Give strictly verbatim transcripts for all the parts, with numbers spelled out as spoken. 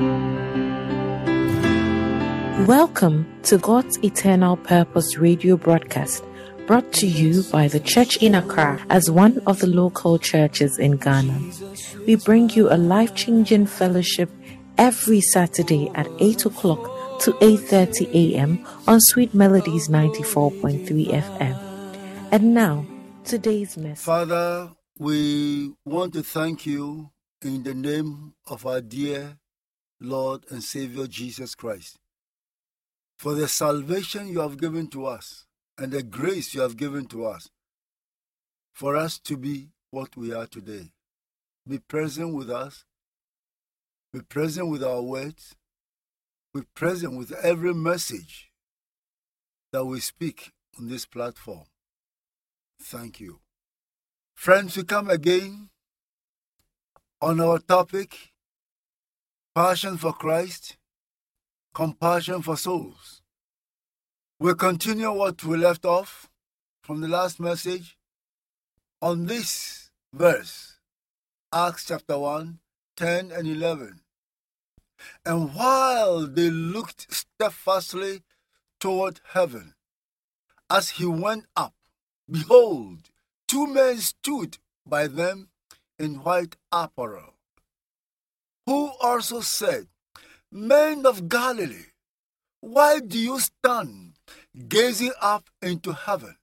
Welcome to God's Eternal Purpose radio broadcast, brought to you by the Church in Accra as one of the local churches in Ghana. We bring you a life-changing fellowship every Saturday at eight o'clock to eight thirty a.m. on Sweet Melodies ninety-four point three F M. And now, today's message. Father, we want to thank you in the name of our dear Lord and Savior Jesus Christ for the salvation you have given to us and the grace you have given to us for us to be what we are today. Be present with us. Be present with our words. Be present with every message that we speak on this platform. Thank you. Friends, we come again on our topic, Passion for Christ, Compassion for Souls. We'll continue what we left off from the last message on this verse, Acts chapter one, ten and eleven. And while they looked steadfastly toward heaven, as he went up, behold, two men stood by them in white apparel, who also said, Men of Galilee, why do you stand gazing up into heaven?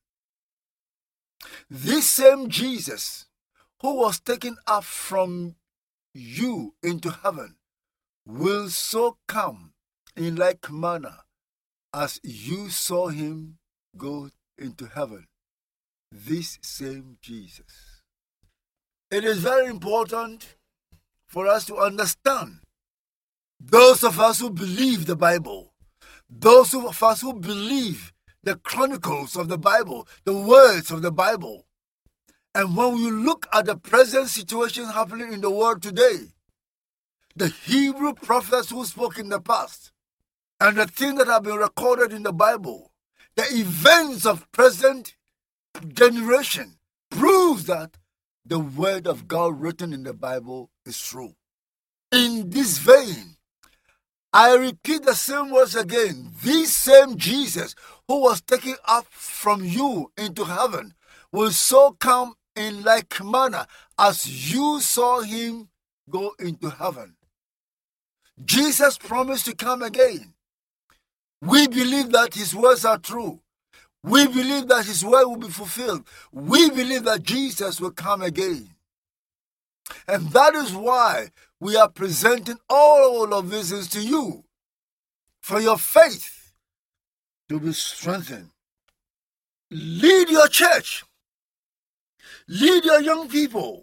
This same Jesus who was taken up from you into heaven will so come in like manner as you saw him go into heaven. This same Jesus. It is very important for us to understand, those of us who believe the Bible, those of us who believe the chronicles of the Bible, the words of the Bible. And when we look at the present situation happening in the world today, the Hebrew prophets who spoke in the past, and the things that have been recorded in the Bible, the events of present generation, proves that the word of God written in the Bible is true. In this vein, I repeat the same words again. This same Jesus who was taken up from you into heaven will so come in like manner as you saw him go into heaven. Jesus promised to come again. We believe that his words are true. We believe that his word will be fulfilled. We believe that Jesus will come again. And that is why we are presenting all of these things to you, for your faith to be strengthened. Lead your church. Lead your young people.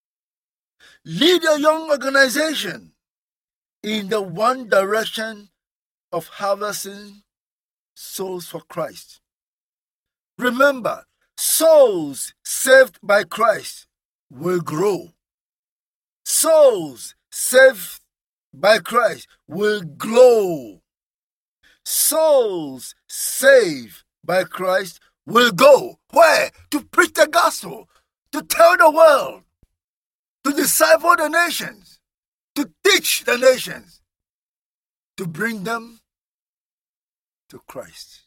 Lead your young organization in the one direction of harvesting souls for Christ. Remember, souls saved by Christ will grow. Souls saved by Christ will glow. Souls saved by Christ will go. Where? To preach the gospel, to tell the world, to disciple the nations, to teach the nations, to bring them to Christ.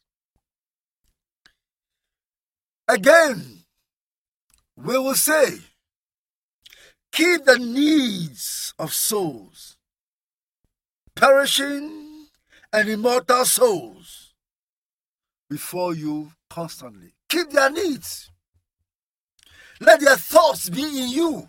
Again, we will say, keep the needs of souls, perishing and immortal souls, before you constantly. Keep their needs. Let their thoughts be in you.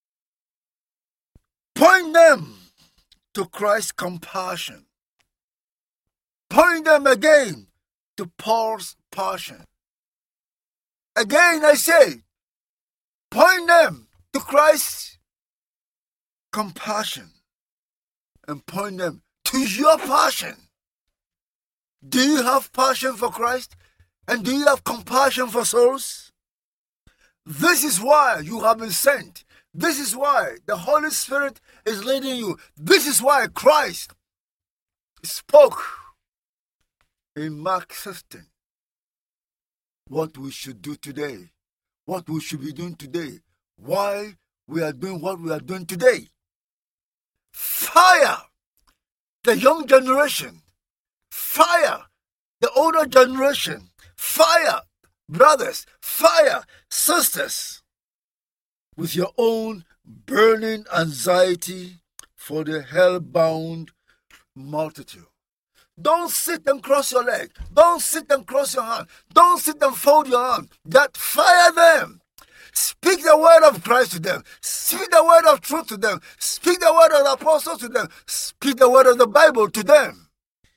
Point them to Christ's compassion. Point them again to Paul's passion. Again, I say, point them to Christ's compassion and point them to your passion. Do you have passion for Christ? And do you have compassion for souls? This is why you have been sent. This is why the Holy Spirit is leading you. This is why Christ spoke in Mark fifteen what we should do today, what we should be doing today, why we are doing what we are doing today. Fire the young generation, fire the older generation, fire brothers, fire sisters with your own burning anxiety for the hell-bound multitude. Don't sit and cross your leg. Don't sit and cross your hand. Don't sit and fold your arm. That fire them. Speak the word of Christ to them. Speak the word of truth to them. Speak the word of the apostles to them. Speak the word of the Bible to them.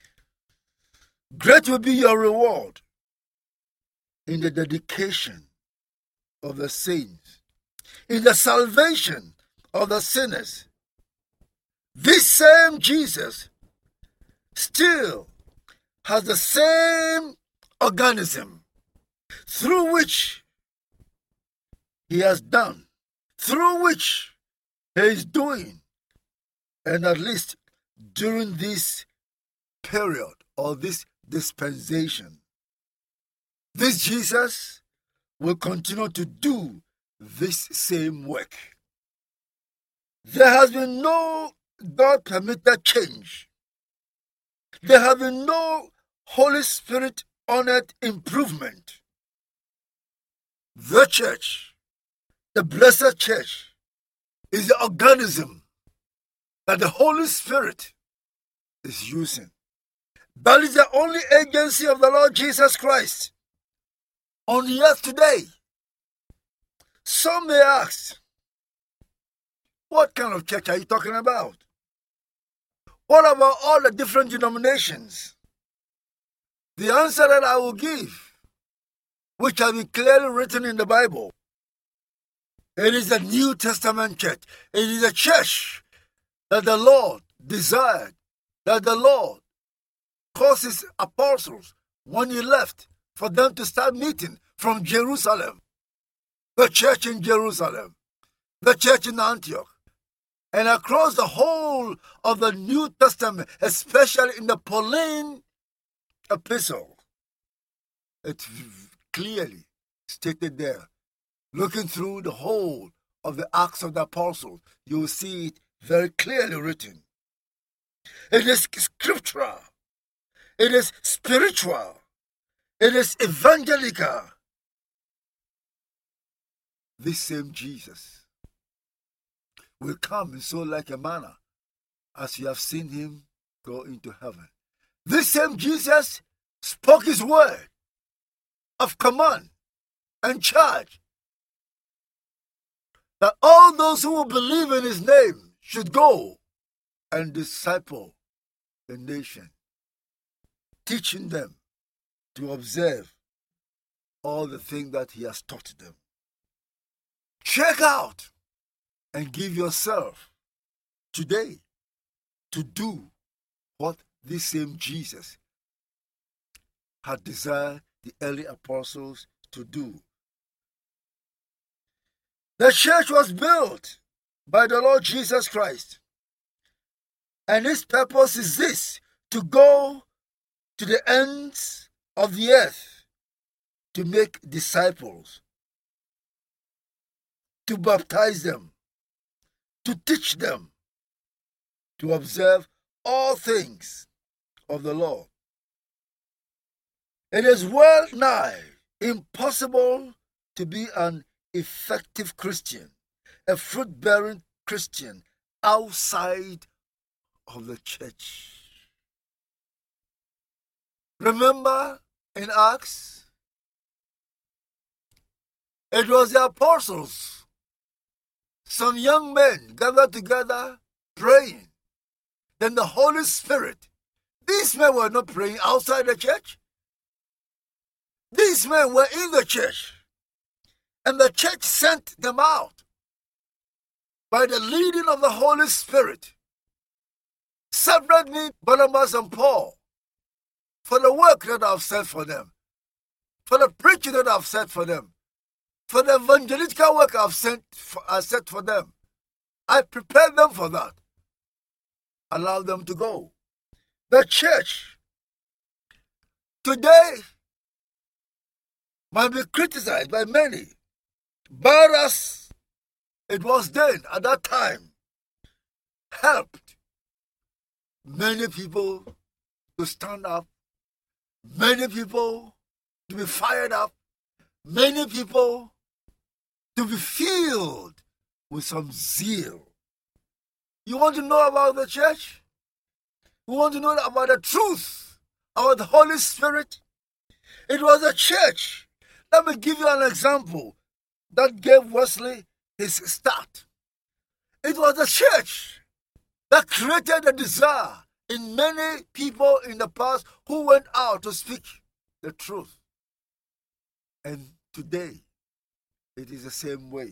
Great will be your reward in the dedication of the saints, in the salvation of the sinners. This same Jesus still has the same organism through which he has done, through which he is doing, and at least during this period or this dispensation, this Jesus will continue to do this same work. There has been no God-permitted change. There have been no Holy Spirit-honored improvement. The church, the blessed church, is the organism that the Holy Spirit is using. That is the only agency of the Lord Jesus Christ on the earth today. Some may ask, what kind of church are you talking about? What about all the different denominations? The answer that I will give, which has been clearly written in the Bible, it is the New Testament church. It is a church that the Lord desired, that the Lord caused his apostles, when he left, for them to start meeting from Jerusalem. The church in Jerusalem, the church in Antioch, and across the whole of the New Testament, especially in the Pauline epistle. It's clearly stated there. Looking through the whole of the Acts of the Apostles, you will see it very clearly written. It is scriptural. It is spiritual. It is evangelical. This same Jesus will come in so like a manner as you have seen him go into heaven. This same Jesus spoke his word of command and charge that all those who will believe in his name should go and disciple the nation, teaching them to observe all the things that he has taught them. Check out and give yourself today to do what this same Jesus had desired the early apostles to do. The church was built by the Lord Jesus Christ, and its purpose is this: to go to the ends of the earth to make disciples, to baptize them, to teach them, to observe all things of the Lord. It is well nigh impossible to be an effective Christian, a fruit-bearing Christian, outside of the church. Remember in Acts, it was the apostles, some young men gathered together praying. Then the Holy Spirit, these men were not praying outside the church. These men were in the church. And the church sent them out by the leading of the Holy Spirit. Separate Barnabas and Paul for the work that I've set for them, for the preaching that I've set for them, for the evangelical work I've sent for, I set for them. I prepared them for that. Allow them to go. The church today might be criticized by many, but as it was then at that time, helped many people to stand up, many people to be fired up, many people to be filled with some zeal. You want to know about the church? You want to know about the truth, about the Holy Spirit? It was a church. Let me give you an example that gave Wesley his start. It was a church that created a desire in many people in the past who went out to speak the truth. And today, it is the same way.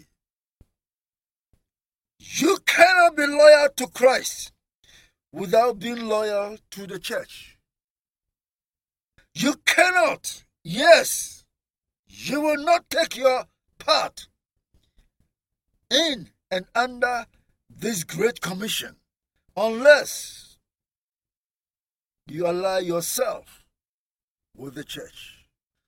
You cannot be loyal to Christ without being loyal to the church. You cannot, yes, you will not take your part in and under this great commission unless you ally yourself with the church.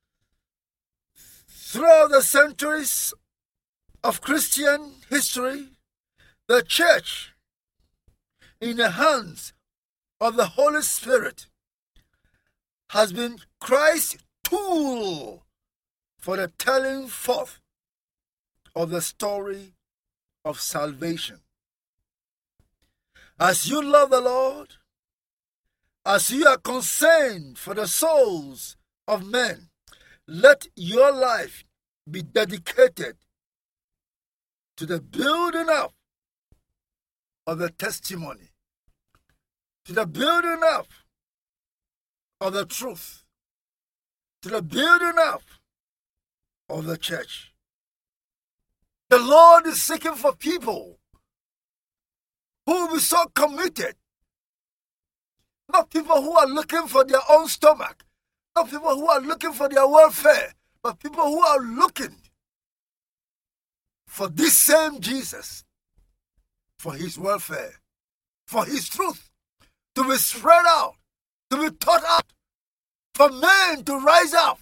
Throughout the centuries of Christian history, the church, in the hands of the Holy Spirit, has been Christ's tool for the telling forth of the story of salvation. As you love the Lord, as you are concerned for the souls of men, let your life be dedicated to the building up of the testimony, to the building up of the truth, to the building up of the church. The Lord is seeking for people who will be so committed, not people who are looking for their own stomach, not people who are looking for their welfare, but people who are looking for this same Jesus, for his welfare, for his truth, to be spread out, to be taught out, for men to rise up.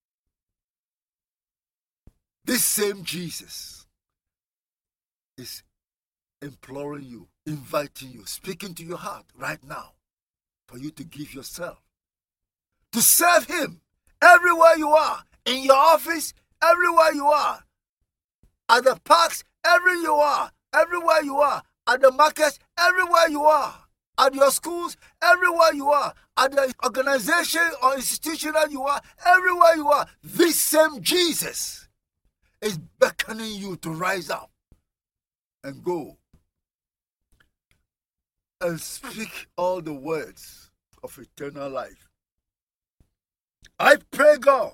This same Jesus is imploring you, inviting you, speaking to your heart right now for you to give yourself, to serve him everywhere you are, in your office, everywhere you are, at the parks, everywhere you are, everywhere you are, at the markets, everywhere you are, at your schools, everywhere you are, at the organization or institution that you are, everywhere you are. This same Jesus is beckoning you to rise up and go and speak all the words of eternal life. I pray, God,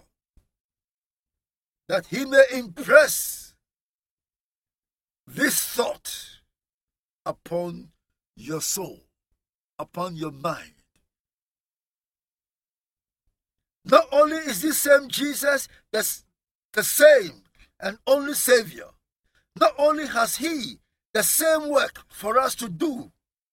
that he may impress this thought upon your soul, upon your mind. Not only is this same Jesus the, the same and only Savior, not only has he the same work for us to do,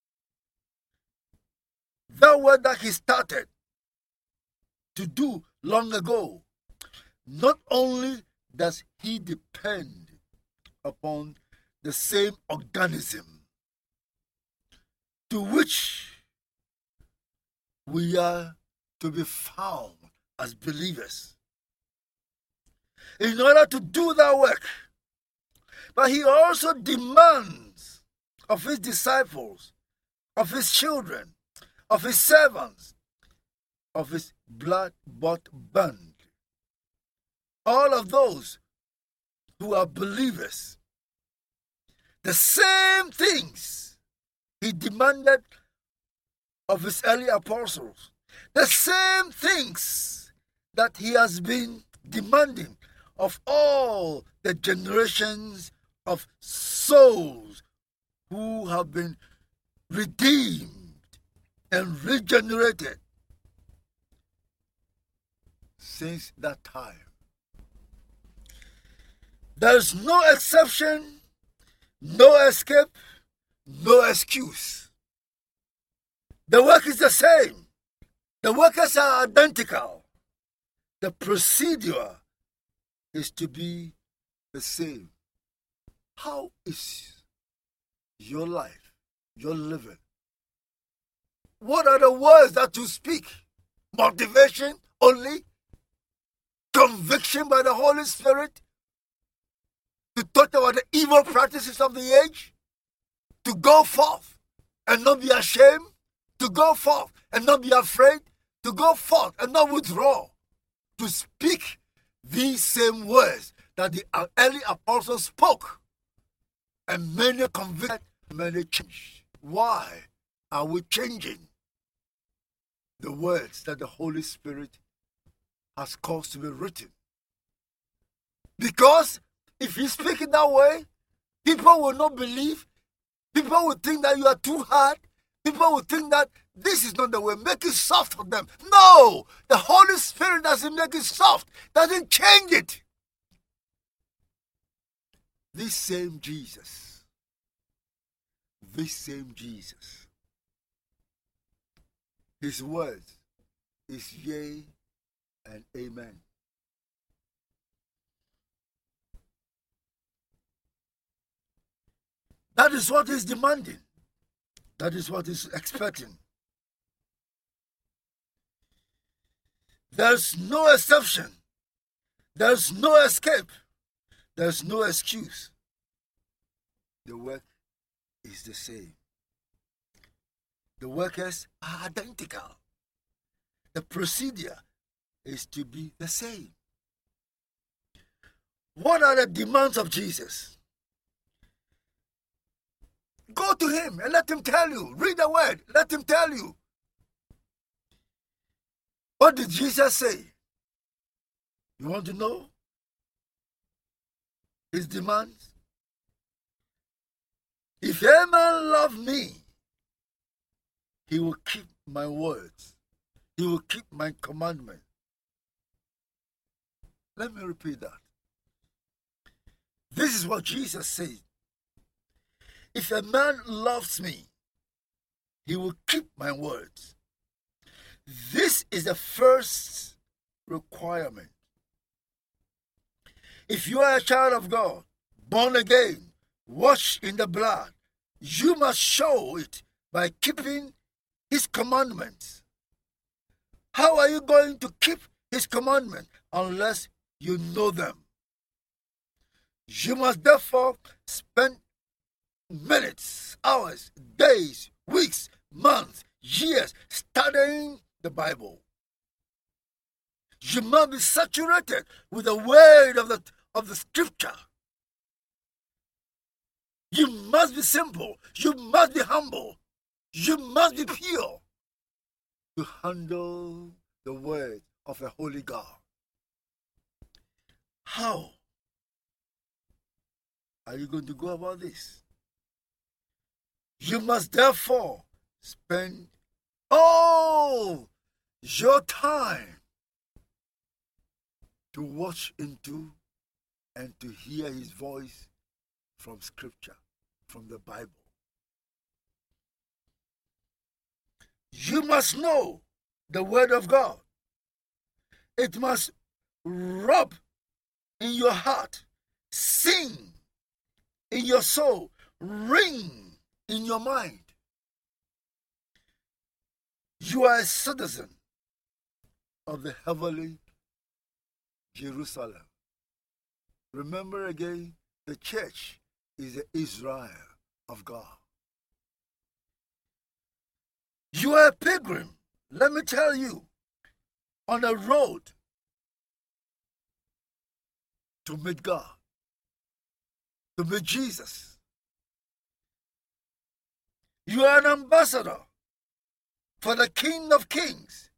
that work that he started to do long ago, not only does he depend upon the same organism to which we are to be found as believers, in order to do that work, but he also demands of his disciples, of his children, of his servants, of his blood-bought band, all of those who are believers, the same things he demanded of his early apostles, the same things that he has been demanding of all the generations of souls who have been redeemed and regenerated since that time. There is no exception, no escape, no excuse. The work is the same. The workers are identical. The procedure is to be the same. How is your life, your living, what are the words that you speak? Motivation only? Conviction by the Holy Spirit? To talk about the evil practices of the age? To go forth and not be ashamed? To go forth and not be afraid? To go forth and not withdraw? To speak these same words that the early apostles spoke. And many convicted, many changed. Why are we changing the words that the Holy Spirit has caused to be written? Because if you speak in that way, people will not believe. People will think that you are too hard. People will think that this is not the way. Make it soft for them. No! The Holy Spirit doesn't make it soft. Doesn't change it. This same Jesus. This same Jesus. His words is yea and amen. That is what he's demanding. That is what he's expecting. There's no exception. There's no escape. There's no excuse. The work is the same. The workers are identical. The procedure is to be the same. What are the demands of Jesus? Go to him and let him tell you. Read the word. Let him tell you. What did Jesus say? You want to know his demands? If a man love me, he will keep my words. He will keep my commandment. Let me repeat that. This is what Jesus said. If a man loves me, he will keep my words. This is the first requirement. If you are a child of God, born again, washed in the blood, you must show it by keeping his commandments. How are you going to keep his commandments unless you know them? You must therefore spend minutes, hours, days, weeks, months, years studying the Bible. You must be saturated with the word of the, of the scripture. You must be simple. You must be humble. You must be pure to handle the word of a holy God. How are you going to go about this? You must therefore spend all your time to watch into and to hear his voice from Scripture, from the Bible. You must know the Word of God. It must rub in your heart, sing in your soul, ring in your mind. You are a citizen of the heavenly Jerusalem. Remember again, the church is the Israel of God. You are a pilgrim, let me tell you, on a road to meet God, to meet Jesus. You are an ambassador for the King of Kings.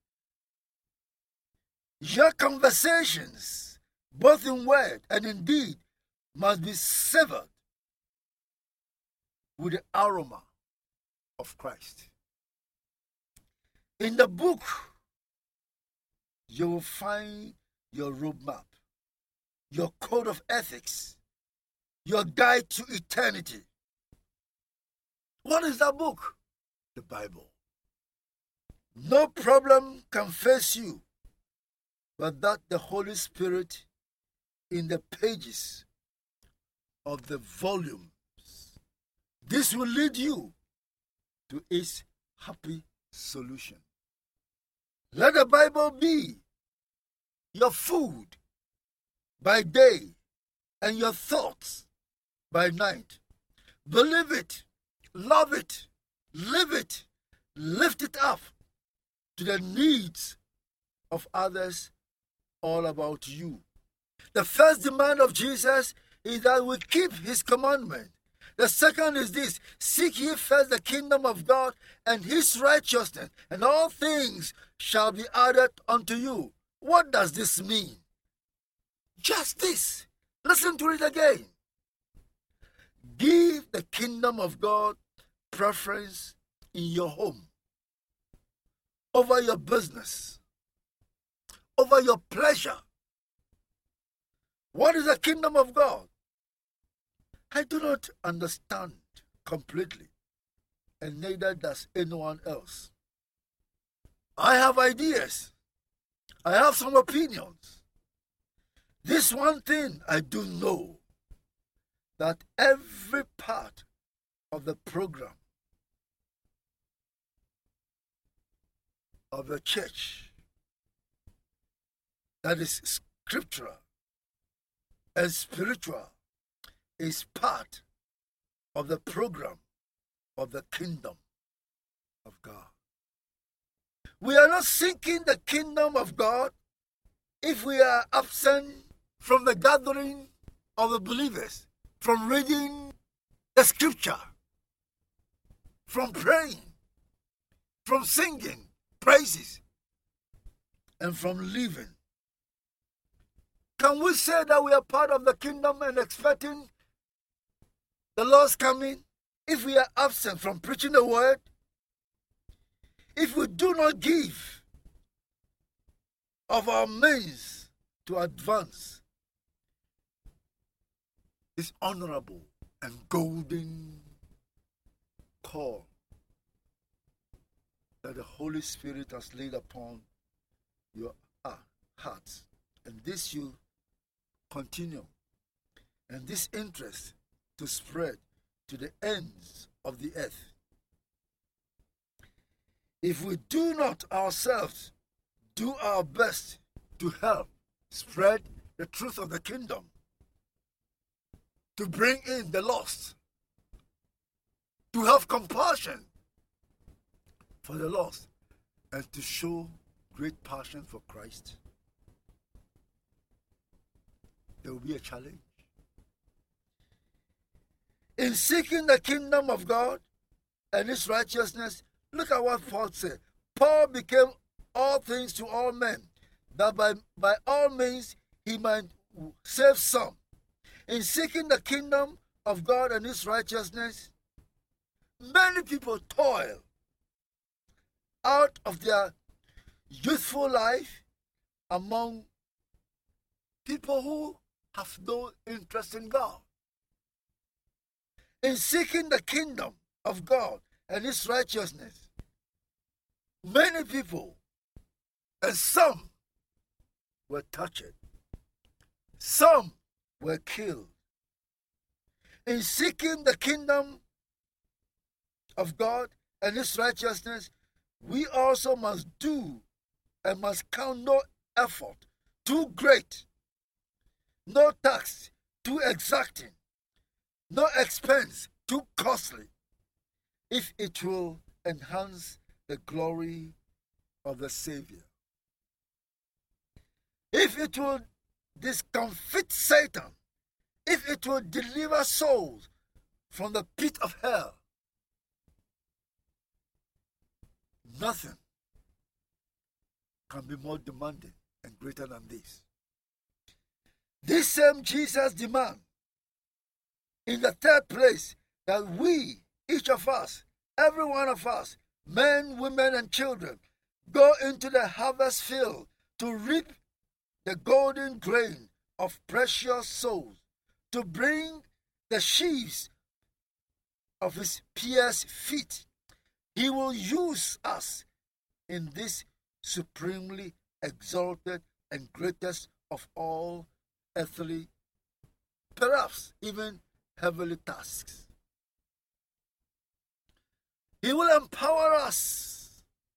Your conversations, both in word and in deed, must be severed with the aroma of Christ. In the book, you will find your roadmap, your code of ethics, your guide to eternity. What is that book? The Bible. No problem can face you but that the Holy Spirit in the pages of the volumes. This will lead you to its happy solution. Let the Bible be your food by day and your thoughts by night. Believe it, love it, live it, lift it up to the needs of others, all about you. The first demand of Jesus is that we keep his commandment. The second is this: seek ye first the kingdom of God and his righteousness, and all things shall be added unto you. What does this mean? Just this. Listen to it again. Give the kingdom of God preference in your home, over your business, over your pleasure. What is the kingdom of God? I do not understand completely, and neither does anyone else. I have ideas. I have some opinions. This one thing I do know, that every part of the program of the church that is scriptural and spiritual is part of the program of the kingdom of God. We are not seeking the kingdom of God if we are absent from the gathering of the believers, from reading the scripture, from praying, from singing praises, and from living. Can we say that we are part of the kingdom and expecting the Lord's coming if we are absent from preaching the word? If we do not give of our means to advance this honorable and golden call that the Holy Spirit has laid upon your hearts, and this you continue, and this interest to spread to the ends of the earth. If we do not ourselves do our best to help spread the truth of the kingdom, to bring in the lost, to have compassion for the lost, and to show great passion for Christ, there will be a challenge. In seeking the kingdom of God and his righteousness, look at what Paul said. Paul became all things to all men, that by, by all means he might save some. In seeking the kingdom of God and his righteousness, many people toil out of their youthful life among people who have no interest in God. In seeking the kingdom of God and his righteousness, many people, and some were touched, some were killed. In seeking the kingdom of God and his righteousness, we also must do and must count no effort too great, no tax too exacting, no expense too costly, if it will enhance the glory of the Savior. If it will discomfit Satan, if it will deliver souls from the pit of hell, nothing can be more demanding and greater than this. This same Jesus demands, in the third place, that we, each of us, every one of us, men, women, and children, go into the harvest field to reap the golden grain of precious souls, to bring the sheaves of his pierced feet. He will use us in this supremely exalted and greatest of all earthly, perhaps even heavenly tasks. He will empower us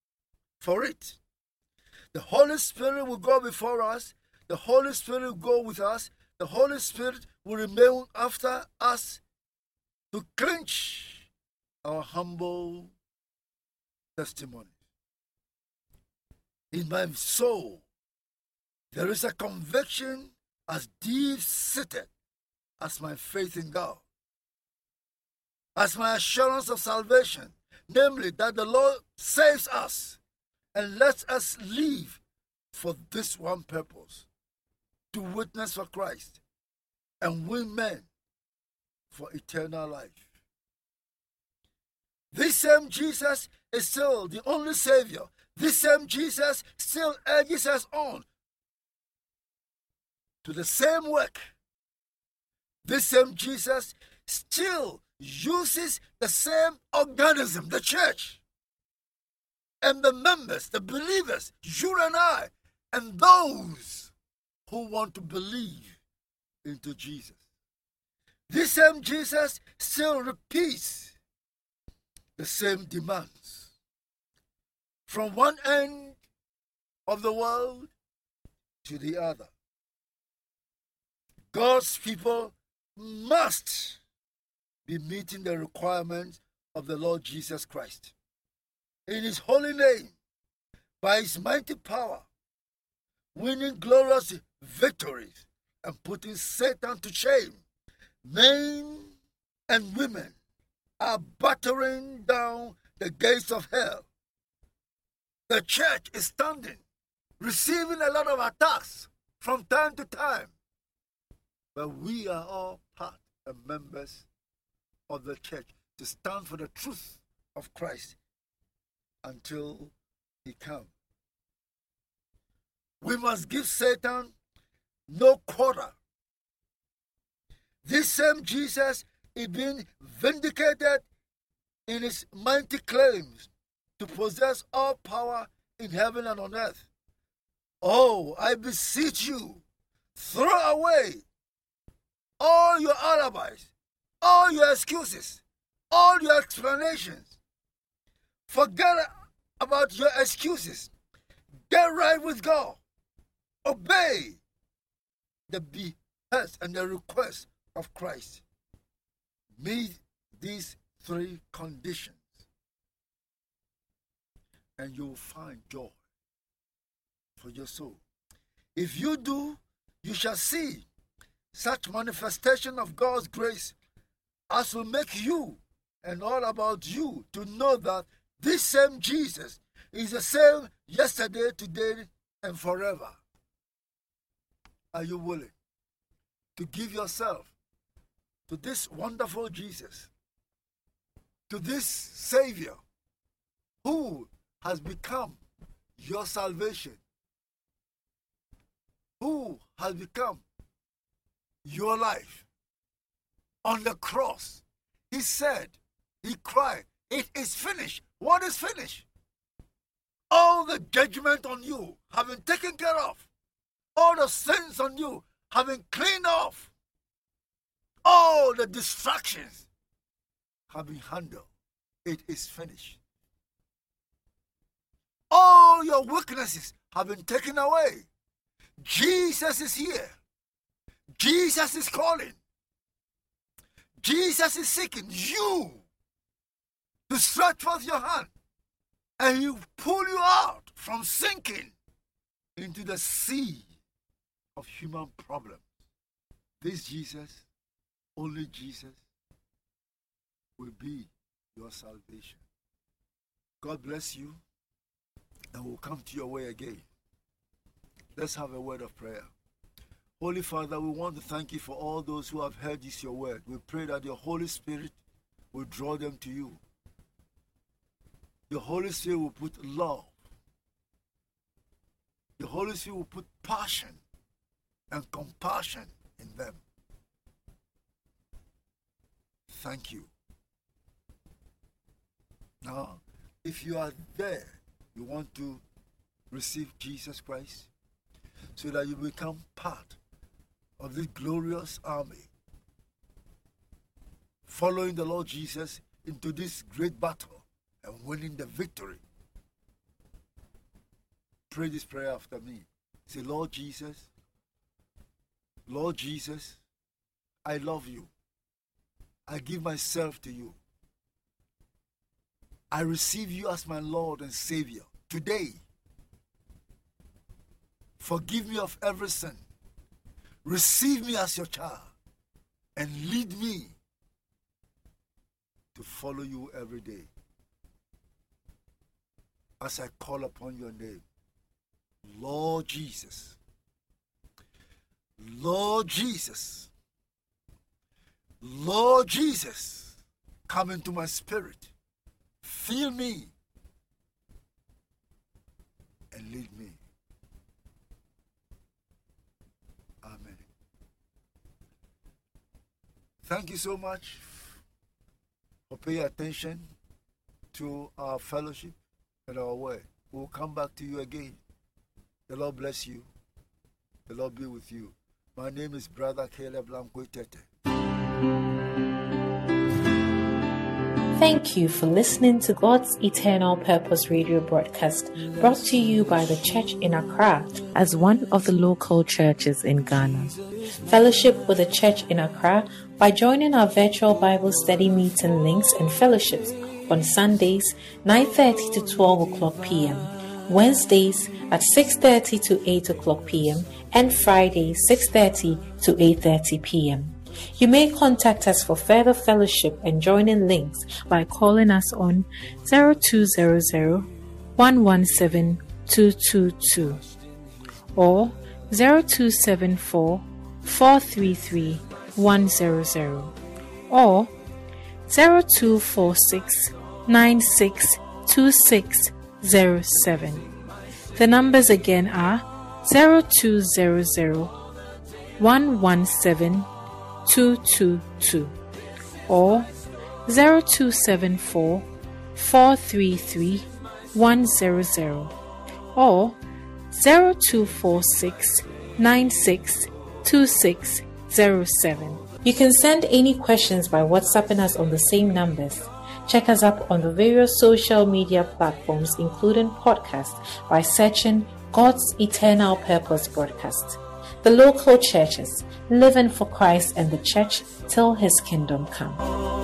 for it. The Holy Spirit will go before us. The Holy Spirit will go with us. The Holy Spirit will remain after us to clinch our humble testimony. In my soul, there is a conviction as deep-seated as my faith in God, as my assurance of salvation, namely that the Lord saves us and lets us live for this one purpose, to witness for Christ and win men for eternal life. This same Jesus is still the only Savior. This same Jesus still urges us on to the same work. This same Jesus still uses the same organism, the church, and the members, the believers, you and I, and those who want to believe into Jesus. This same Jesus still repeats the same demands. From one end of the world to the other, God's people must be meeting the requirements of the Lord Jesus Christ. In His holy name, by His mighty power, winning glorious victories and putting Satan to shame. Men and women are battering down the gates of hell. The church is standing, receiving a lot of attacks from time to time. But we are all part and members of the church to stand for the truth of Christ until He comes. We must give Satan no quarter. This same Jesus is being vindicated in His mighty claims to possess all power in heaven and on earth. Oh, I beseech you, throw away all your alibis, all your excuses, all your explanations. Forget about your excuses. Get right with God. Obey the behest and the request of Christ. Meet these three conditions, and you'll find joy for your soul. If you do, you shall see such manifestation of God's grace as will make you and all about you to know that this same Jesus is the same yesterday, today, and forever. Are you willing to give yourself to this wonderful Jesus, to this Savior who has become your salvation, who has become your life? On the cross, He said, He cried, it is finished. What is finished? All the judgment on you have been taken care of. All the sins on you have been cleaned off. All the distractions have been handled. It is finished. All your weaknesses have been taken away. Jesus is here. Jesus is calling. Jesus is seeking you to stretch forth your hand, and He will pull you out from sinking into the sea of human problems. This Jesus, only Jesus, will be your salvation. God bless you, and we'll come to your way again. Let's have a word of prayer. Holy Father, we want to thank You for all those who have heard this, Your word. We pray that Your Holy Spirit will draw them to You. Your Holy Spirit will put love. The Holy Spirit will put passion and compassion in them. Thank You. Now, if you are there, you want to receive Jesus Christ so that you become part of this glorious army, following the Lord Jesus into this great battle and winning the victory. pray this prayer after me. Say, Lord Jesus, Lord Jesus, I love you. I give myself to you. I receive you as my Lord and Savior. Today, forgive me of every sin. Receive me as your child and lead me to follow you every day. As I call upon your name, Lord Jesus, Lord Jesus, Lord Jesus, come into my spirit, fill me, and lead me. Amen. Thank you so much for paying attention to our fellowship and our word. We'll come back to you again. The Lord bless you. The Lord be with you. My name is Brother Caleb Lamkwetete. Thank you for listening to God's Eternal Purpose radio broadcast, brought to you by the church in Accra as one of the local churches in Ghana. Fellowship with the church in Accra by joining our virtual Bible study meeting links and fellowships on Sundays nine thirty to twelve o'clock p.m., Wednesdays at six thirty to eight o'clock p.m., and Fridays six thirty to eight thirty p.m. You may contact us for further fellowship and joining links by calling us on zero two zero zero, one one seven, two two two or zero two seven four, four three three, one zero zero or zero two four six, nine six two six zero seven. The numbers again are zero two zero zero, one one seven, two two two or zero two seven four, four three three, one zero zero or zero two four six, nine six two six zero seven. You can send any questions by WhatsApping us on the same numbers. Check us up on the various social media platforms, including podcasts, by searching God's Eternal Purpose Broadcast. The local churches, living for Christ and the church till His kingdom come.